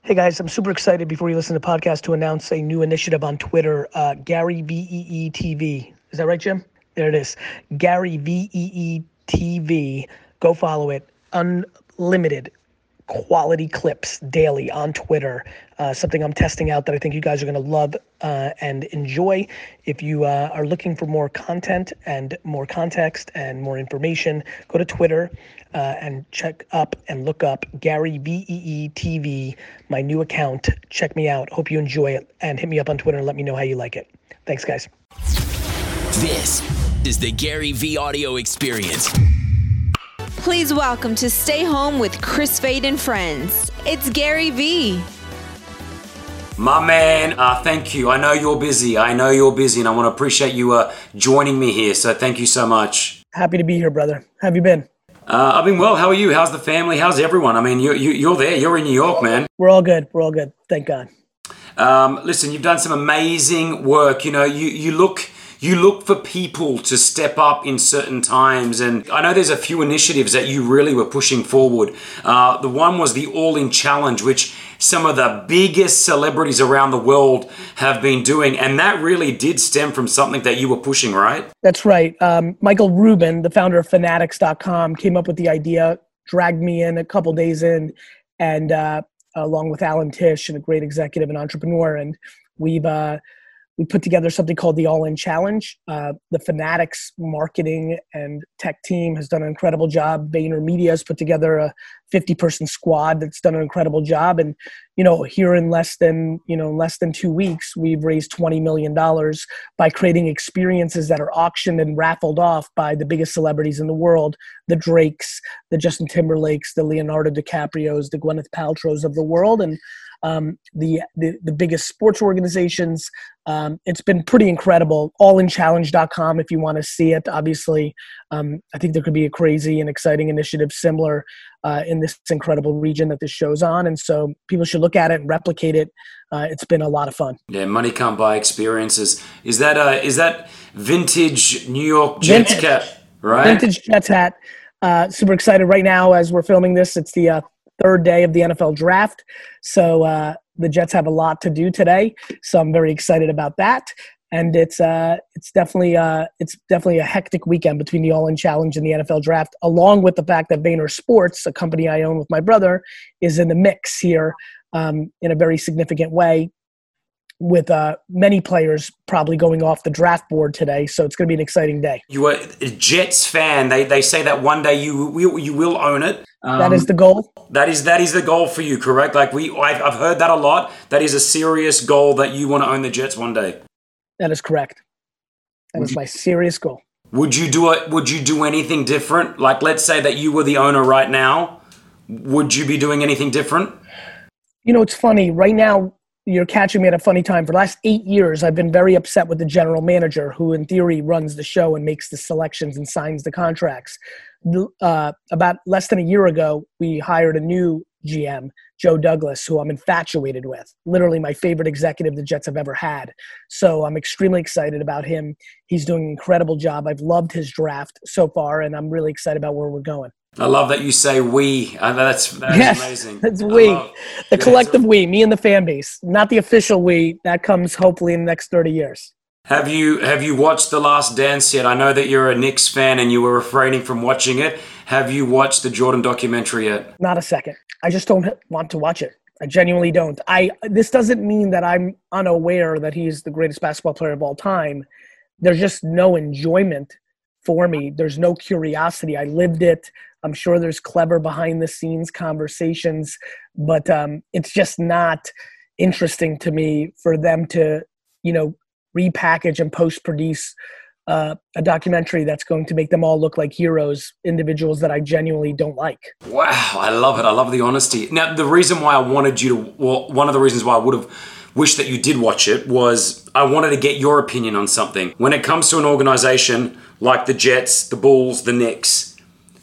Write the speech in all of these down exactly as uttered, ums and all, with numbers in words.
Hey guys, I'm super excited before you listen to the podcast to announce a new initiative on Twitter, uh, Gary V E E T V. Is that right, Jim? There it is. Gary V E E T V. Go follow it. Unlimited quality clips daily on Twitter. Uh, something I'm testing out that I think you guys are going to love uh, and enjoy. If you uh, are looking for more content and more context and more information, go to Twitter uh, and check up and look up Gary V E E T V, my new account. Check me out. Hope you enjoy it and hit me up on Twitter and let me know how you like it. Thanks, guys. This is the Gary V Audio Experience. Please welcome to Stay Home with Chris Fade and Friends. It's Gary V. My man, uh, thank you. I know you're busy. I know you're busy, and I want to appreciate you uh, joining me here. So thank you so much. Happy to be here, brother. How have you been? Uh, I've been well. How are you? How's the family? How's everyone? I mean, you, you, you're there. You're in New York, man. We're all good. We're all good. Thank God. Um, listen, you've done some amazing work. You know, you, you look... You look for people to step up in certain times, and I know there's a few initiatives that you really were pushing forward. Uh, the one was the All In Challenge, which some of the biggest celebrities around the world have been doing, and that really did stem from something that you were pushing, right? That's right. Um, Michael Rubin, the founder of Fanatics dot com, came up with the idea, dragged me in a couple days in, and uh, along with Alan Tisch, and a great executive and entrepreneur, and we've uh, We put together something called the All In Challenge. Uh, the Fanatics marketing and tech team has done an incredible job. VaynerMedia has put together a fifty-person squad that's done an incredible job. And, you know, here in less than, you know, less than two weeks, we've raised twenty million dollars by creating experiences that are auctioned and raffled off by the biggest celebrities in the world, the Drakes, the Justin Timberlakes, the Leonardo DiCaprios, the Gwyneth Paltrows of the world. And Um, the, the the biggest sports organizations. Um, it's been pretty incredible. all in challenge dot com if you want to see it. Obviously, um, I think there could be a crazy and exciting initiative similar uh, in this incredible region that this show's on. And so people should look at it and replicate it. Uh, it's been a lot of fun. Yeah, money can't buy experiences. Is that uh, is that vintage New York Jets Vintage. cap, right? Vintage Jets hat. Uh, super excited right now as we're filming this. It's the uh, third day of the N F L draft. So uh, the Jets have a lot to do today. So I'm very excited about that. And it's uh, it's definitely uh, it's definitely a hectic weekend between the All In Challenge and the N F L draft, along with the fact that Vayner Sports, a company I own with my brother, is in the mix here um, in a very significant way, with uh, many players probably going off the draft board today. So it's going to be an exciting day. You are a Jets fan. They they say that one day you will you will own it. Um, that is the goal. That is that is the goal for you, correct? Like we, I've, I've heard that a lot. That is a serious goal that you want to own the Jets one day. That is correct. That would is you, my serious goal. Would you do it? Would you do anything different? Like, let's say that you were the owner right now. Would you be doing anything different? You know, it's funny right now. You're catching me at a funny time. For the last eight years, I've been very upset with the general manager who in theory runs the show and makes the selections and signs the contracts. Uh, about less than a year ago, we hired a new G M, Joe Douglas, who I'm infatuated with. Literally my favorite executive the Jets have ever had. So I'm extremely excited about him. He's doing an incredible job. I've loved his draft so far, and I'm really excited about where we're going. I love that you say we. Uh, that's that's yes, amazing. It's we, love, the yeah, collective so, we, me and the fan base. Not the official we. That comes hopefully in the next thirty years. Have you have you watched The Last Dance yet? I know that you're a Knicks fan and you were refraining from watching it. Have you watched the Jordan documentary yet? Not a second. I just don't want to watch it. I genuinely don't. I. This doesn't mean that I'm unaware that he's the greatest basketball player of all time. There's just no enjoyment for me. There's no curiosity. I lived it. I'm sure there's clever behind the scenes conversations, but um, it's just not interesting to me for them to, you know, repackage and post-produce uh, a documentary that's going to make them all look like heroes, individuals that I genuinely don't like. Wow, I love it. I love the honesty. Now, the reason why I wanted you to, well, one of the reasons why I would have wished that you did watch it was I wanted to get your opinion on something. When it comes to an organization like the Jets, the Bulls, the Knicks,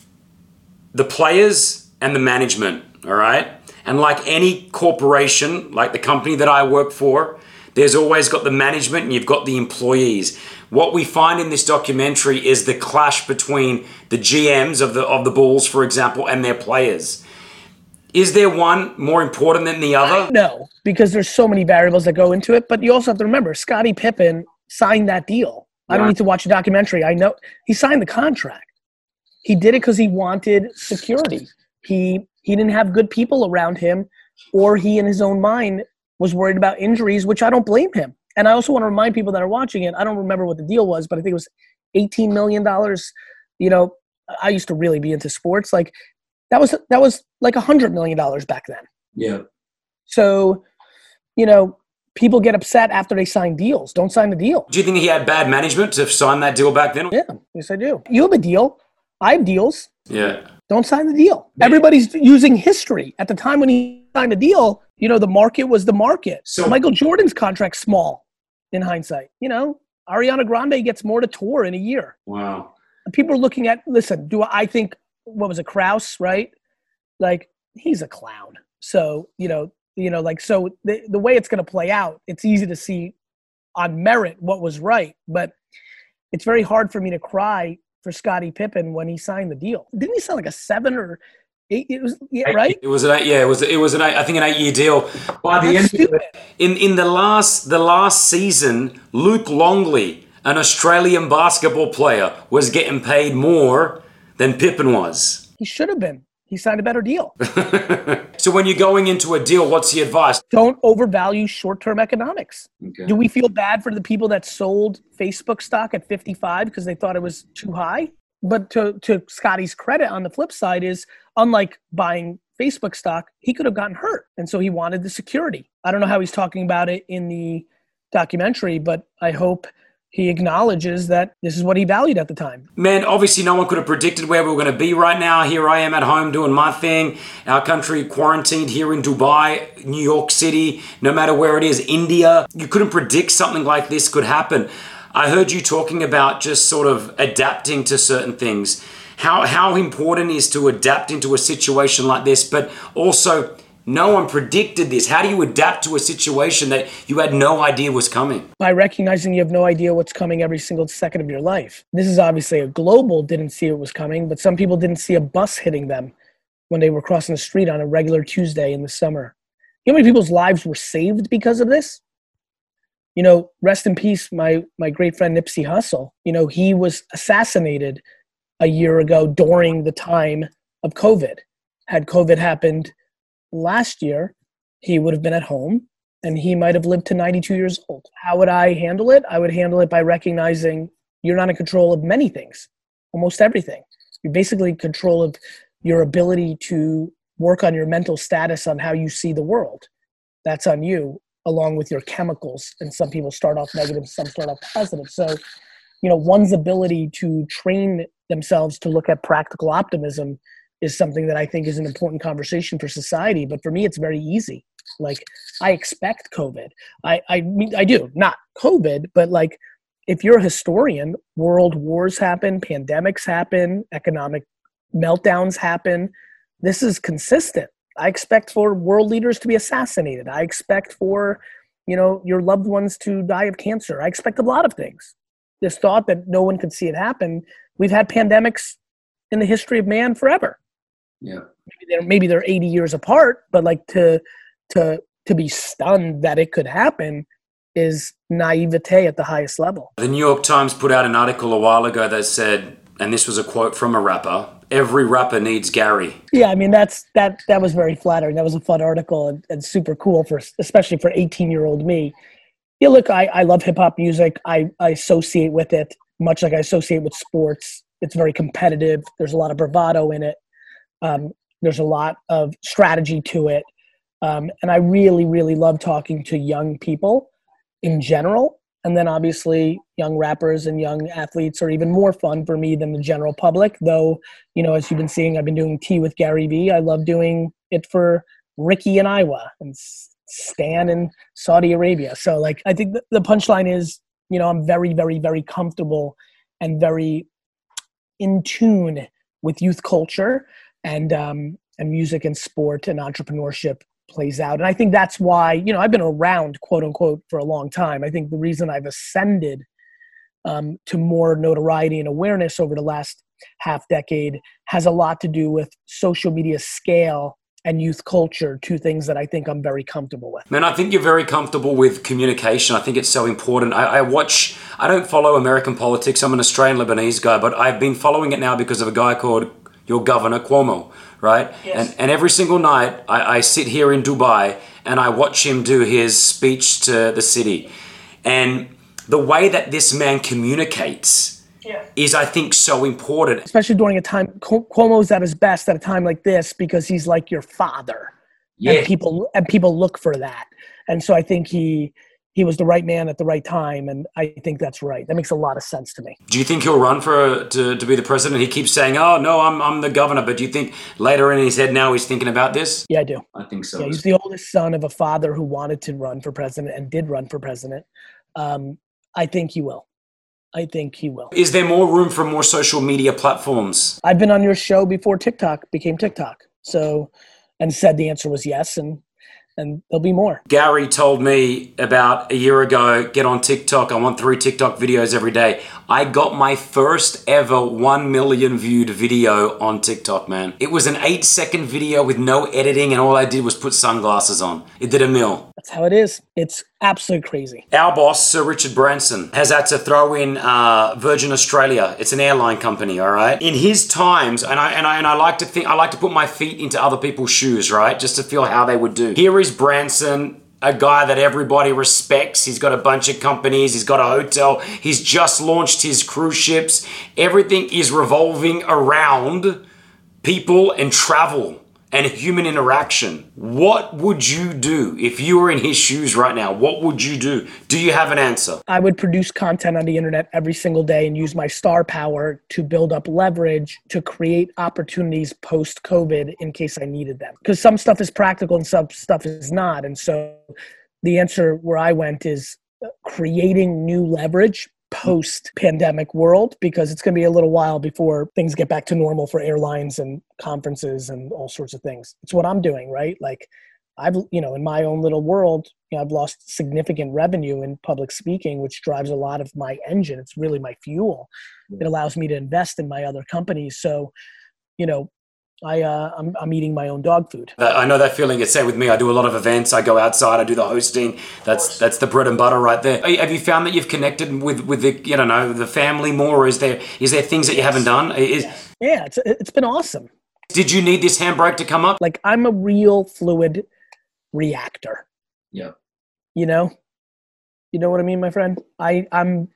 the players and the management, all right? And like any corporation, like the company that I work for, there's always got the management and you've got the employees. What we find in this documentary is the clash between the G Ms of the of the Bulls, for example, and their players. Is there one more important than the other? No, because there's so many variables that go into it. But you also have to remember, Scottie Pippen signed that deal. I don't Right. need to watch a documentary. I know he signed the contract. He did it because he wanted security. He he didn't have good people around him, or he in his own mind was worried about injuries, which I don't blame him. And I also want to remind people that are watching it, I don't remember what the deal was, but I think it was eighteen million dollars. You know, I used to really be into sports. Like that was that was like one hundred million dollars back then. Yeah. So, you know, people get upset after they sign deals. Don't sign the deal. Do you think he had bad management to sign that deal back then? Yeah, yes, I do. You have a deal. I have deals. Yeah. Don't sign the deal. Everybody's using history. At the time when he signed the deal, you know, the market was the market. So- Michael Jordan's contract's small in hindsight. You know, Ariana Grande gets more to tour in a year. Wow. People are looking at, listen, do I think, what was it, Krause, right? Like, he's a clown. So, you know, you know, like, so the, the way it's going to play out, it's easy to see on merit what was right. But it's very hard for me to cry for Scottie Pippen when he signed the deal. Didn't he sign like a seven or eight? It was, yeah, right? It was an eight, yeah, it was it was an eight, I think an eight year deal. By the That's end of stupid. it, in in the last the last season, Luke Longley, an Australian basketball player, was getting paid more than Pippen was. He should have been. He signed a better deal. So when you're going into a deal, what's the advice? Don't overvalue short-term economics. Okay. Do we feel bad for the people that sold Facebook stock at fifty-five because they thought it was too high? But to, to Scottie's credit, on the flip side is, unlike buying Facebook stock, he could have gotten hurt. And so he wanted the security. I don't know how he's talking about it in the documentary, but I hope he acknowledges that this is what he valued at the time. Man, obviously no one could have predicted where we were going to be right now. Here I am at home doing my thing. Our country quarantined here in Dubai, New York City, no matter where it is, India. You couldn't predict something like this could happen. I heard you talking about just sort of adapting to certain things. How, how important is to adapt into a situation like this, but also no one predicted this. How do you adapt to a situation that you had no idea was coming? By recognizing you have no idea what's coming every single second of your life. This is obviously a global didn't see it was coming, but some people didn't see a bus hitting them when they were crossing the street on a regular Tuesday in the summer. You know how many people's lives were saved because of this? You know, rest in peace, my my great friend Nipsey Hussle. You know, he was assassinated a year ago during the time of COVID. Had COVID happened last year, he would have been at home and he might have lived to ninety-two years old. How would I handle it? I would handle it by recognizing you're not in control of many things, almost everything. You're basically in control of your ability to work on your mental status on how you see the world. That's on you, along with your chemicals. And some people start off negative, some start off positive. So, you know, one's ability to train themselves to look at practical optimism is something that I think is an important conversation for society. But for me, it's very easy. Like, I expect COVID. I, I mean, I do, not COVID, but like, if you're a historian, world wars happen, pandemics happen, economic meltdowns happen. This is consistent. I expect for world leaders to be assassinated. I expect for, you know, your loved ones to die of cancer. I expect a lot of things. This thought that no one could see it happen. We've had pandemics in the history of man forever. Yeah. Maybe they're, maybe they're eighty years apart, but like to to to be stunned that it could happen is naivete at the highest level. The New York Times put out an article a while ago that said, and this was a quote from a rapper, every rapper needs Gary. Yeah, I mean, that's that that was very flattering. That was a fun article and, and super cool for, especially for eighteen-year-old me. Yeah, look, I, I love hip hop music. I, I associate with it much like I associate with sports. It's very competitive. There's a lot of bravado in it. Um, there's a lot of strategy to it. Um, and I really, really love talking to young people in general. And then obviously young rappers and young athletes are even more fun for me than the general public. Though, you know, as you've been seeing, I've been doing Tea with Gary Vee. I love doing it for Ricky in Iowa and Stan in Saudi Arabia. So like, I think the punchline is, you know, I'm very, very, very comfortable and very in tune with youth culture and, um, and music and sport and entrepreneurship plays out. And I think that's why, you know, I've been around, quote unquote, for a long time. I think the reason I've ascended um, to more notoriety and awareness over the last half decade has a lot to do with social media scale and youth culture, two things that I think I'm very comfortable with. Man, I think you're very comfortable with communication. I think it's so important. I, I watch, I don't follow American politics. I'm an Australian Lebanese guy, but I've been following it now because of a guy called your governor, Cuomo, right? Yes. And, and every single night I, I sit here in Dubai and I watch him do his speech to the city. And the way that this man communicates Yeah. is, I think, so important. Especially during a time, Cuomo's at his best at a time like this because he's like your father. Yeah. And people, and people look for that. And so I think he, he was the right man at the right time. And I think that's right. That makes a lot of sense to me. Do you think he'll run for, to, to be the president? He keeps saying, oh, no, I'm, I'm the governor. But do you think later in his head now he's thinking about this? Yeah, I do. I think so. Yeah, he's the oldest son of a father who wanted to run for president and did run for president. Um, I think he will. I think he will. Is there more room for more social media platforms? I've been on your show before TikTok became TikTok. So, and said the answer was yes. And, and there'll be more. Gary told me about a year ago, get on TikTok. I want three TikTok videos every day. I got my first ever one million viewed video on TikTok, man. It was an eight second video with no editing and all I did was put sunglasses on. It did a mil. That's how it is. It's absolutely crazy. Our boss, Sir Richard Branson, has had to throw in uh, Virgin Australia. It's an airline company, all right? In his times, and I and I and I like to think, I like to put my feet into other people's shoes, right? Just to feel how they would do. Here is Branson, a guy that everybody respects. He's got a bunch of companies. He's got a hotel. He's just launched his cruise ships. Everything is revolving around people and travel and human interaction. What would you do if you were in his shoes right now? What would you do? Do you have an answer? I would produce content on the internet every single day and use my star power to build up leverage to create opportunities post-COVID in case I needed them. Because some stuff is practical and some stuff is not. And so the answer where I went is creating new leverage post-pandemic world, because it's going to be a little while before things get back to normal for airlines and conferences and all sorts of things. It's what I'm doing, right? Like I've, you know, in my own little world, you know, I've lost significant revenue in public speaking, which drives a lot of my engine. It's really my fuel. It allows me to invest in my other companies. So, you know, I, uh, I'm, I'm eating my own dog food. I know that feeling. It's same with me. I do a lot of events. I go outside. I do the hosting. That's that's the bread and butter right there. Have you found that you've connected with with the, you know, the family more? Or is there is there things that you haven't done? Is yeah, it's it's been awesome. Did you need this handbrake to come up? Like I'm a real fluid reactor. Yeah. You know, you know what I mean, my friend. I I'm.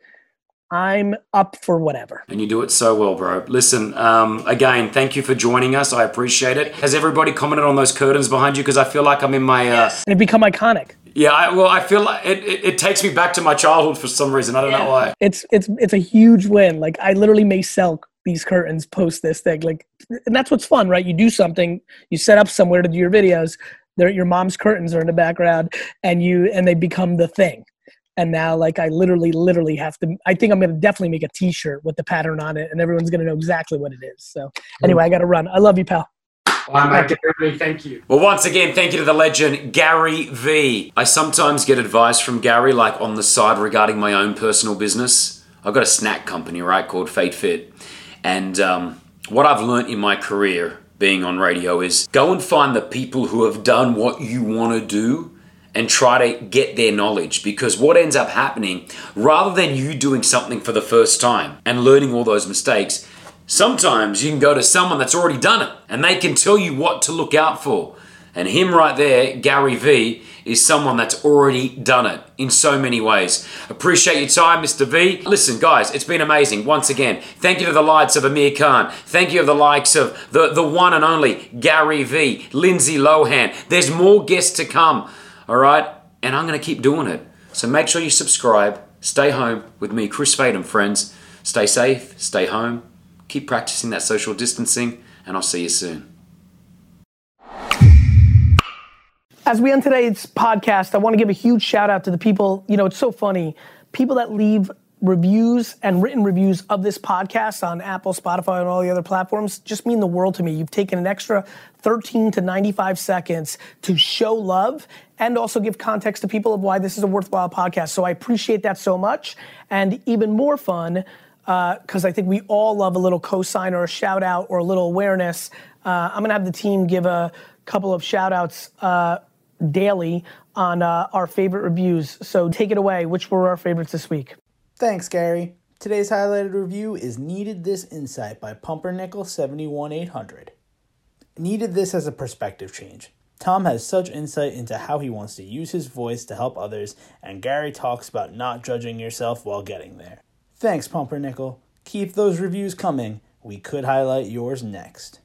I'm up for whatever. And you do it so well, bro. Listen, um, again, thank you for joining us. I appreciate it. Has everybody commented on those curtains behind you? Because I feel like I'm in my... Uh, yes. And it become iconic. Yeah, I, well, I feel like it, it, it takes me back to my childhood for some reason. I don't yeah. know why. It's it's it's a huge win. Like I literally may sell these curtains post this thing. Like, and that's what's fun, right? You do something, you set up somewhere to do your videos. They're, your mom's curtains are in the background, and you and they become the thing. And now, like, I literally, literally have to, I think I'm going to definitely make a t-shirt with the pattern on it and everyone's going to know exactly what it is. So anyway, I got to run. I love you, pal. Well, mate, Gary, thank you. Well, once again, thank you to the legend, Gary V. I sometimes get advice from Gary, like on the side regarding my own personal business. I've got a snack company, right, called Fate Fit. And um, what I've learned in my career being on radio is go and find the people who have done what you want to do and try to get their knowledge, because what ends up happening, rather than you doing something for the first time and learning all those mistakes, sometimes you can go to someone that's already done it and they can tell you what to look out for. And him right there, Gary V, is someone that's already done it in so many ways. Appreciate your time, Mister V. Listen, guys, it's been amazing. Once again, thank you to the likes of Amir Khan. Thank you to the likes of the, the one and only Gary V, Lindsay Lohan. There's more guests to come. All right, and I'm going to keep doing it. So make sure you subscribe. Stay home with me, Chris Fade, and friends. Stay safe, stay home, keep practicing that social distancing, and I'll see you soon. As we end today's podcast, I want to give a huge shout out to the people. You know, it's so funny. People that leave reviews and written reviews of this podcast on Apple, Spotify, and all the other platforms just mean the world to me. You've taken an extra thirteen to ninety-five seconds to show love and also give context to people of why this is a worthwhile podcast. So I appreciate that so much. And even more fun, because uh, I think we all love a little cosign or a shout out or a little awareness, uh, I'm gonna have the team give a couple of shout outs uh, daily on uh, our favorite reviews. So take it away. Which were our favorites this week? Thanks, Gary. Today's highlighted review is Needed This Insight by Pumpernickel seven one eight hundred. Needed this as a perspective change. Tom has such insight into how he wants to use his voice to help others, and Gary talks about not judging yourself while getting there. Thanks, Pumpernickel. Keep those reviews coming. We could highlight yours next.